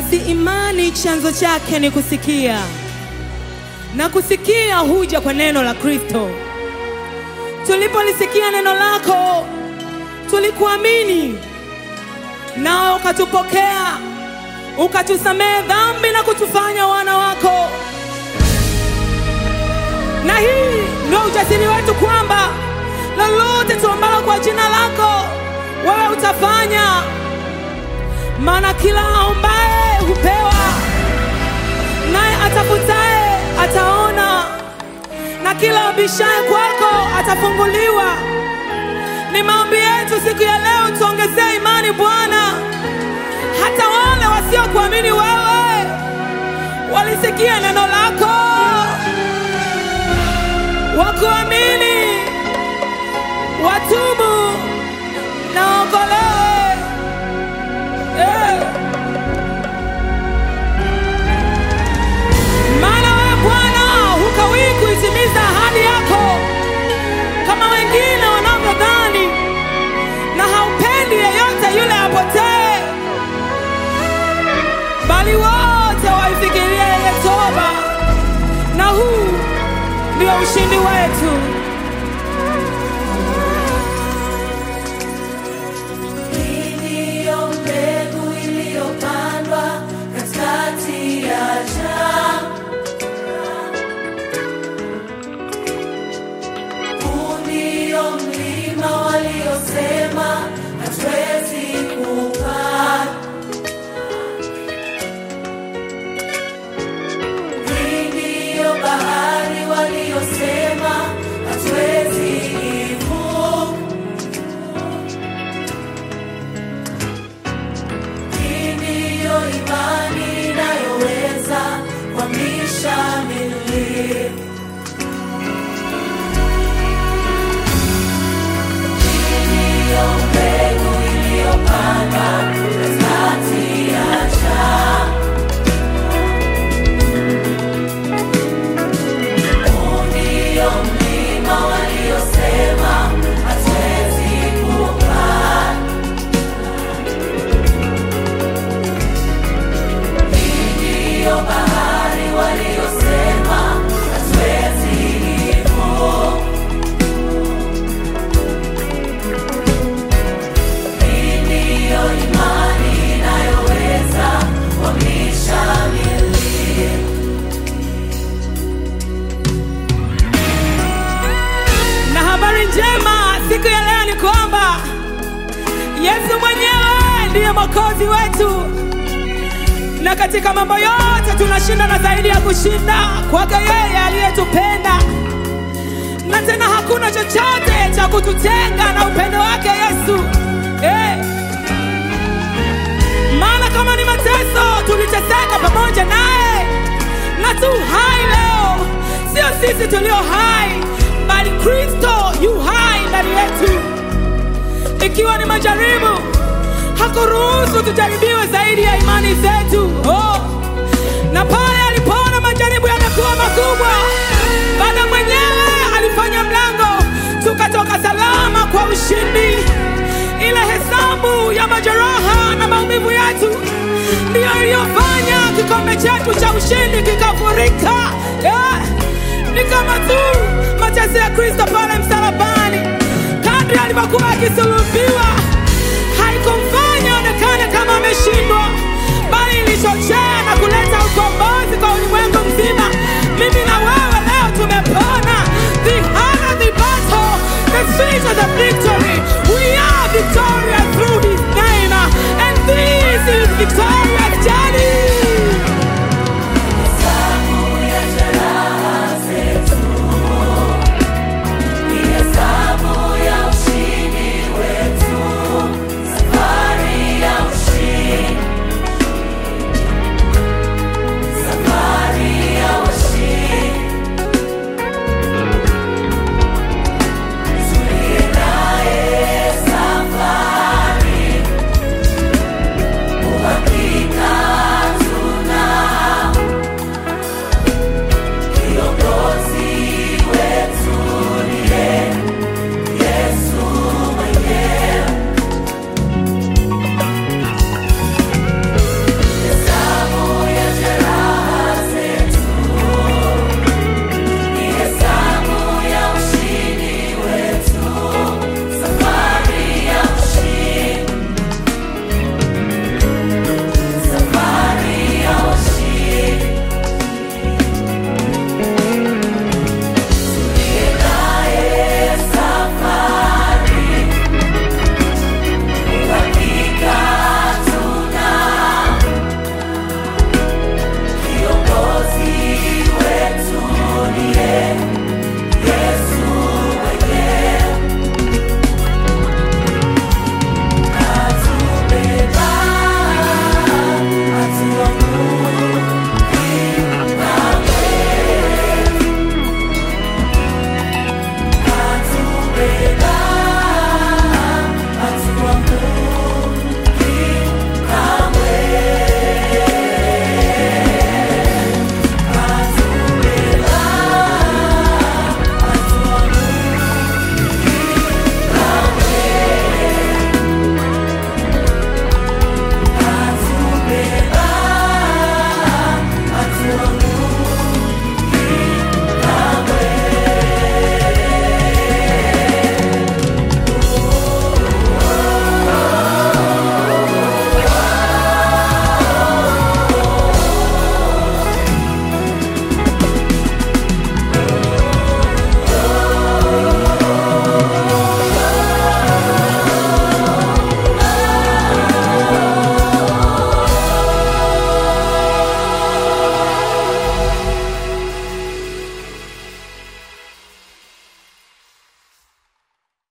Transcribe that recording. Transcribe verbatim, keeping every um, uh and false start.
Basi imani chanzo chake ni kusikia, na kusikia huja kwa neno la Kristo. Tulipolisikia neno lako, tulikuamini, nao ukatupokea, ukatusamehe dhambi na kutufanya wana wako. Na hii ndio ujasiri wetu kwamba lolote tuombalo kwa jina lako, wewe utafanya. Maana kila aombaye hupewa, naye atafutaye ataona, na kila abishaye kwako atafunguliwa. Ni maombi yetu siku ya leo, tuongezee imani Bwana. Hata wale wasiokuamini wewe walisikia neno lako, wakuamini, watubu na waokolewe. Eh. Maana wewe Bwana hukawii kuitimiza ahadi yako kama wengine wanavyodhani, na haupendi yeyote yule apotee, bali wote waifikirie ile toba. Na huu ndio ushindi wetu. Yesu mwenyewe ndiye Mwokozi wetu, na katika mambo yote tunashinda na zaidi ya kushinda kwake yeye aliyetupenda. Na tena hakuna chochote cha kututenga na upendo wake Yesu. Eh. Maana kama ni mateso tuliteseka pamoja naye, na tu hai leo. Sio sisi tulio hai, bali Kristo yu hai ndani yetu. Ikiwa ni majaribu, hakuruhusu tujaribiwe zaidi ya imani zetu. Oh. Na pale alipoona majaribu yamekuwa makubwa, Baba mwenyewe alifanya mlango, tukatoka salama kwa ushindi. Ile hesabu ya majeraha na maumivu yetu ndiyo iliyofanya kikombe chetu cha ushindi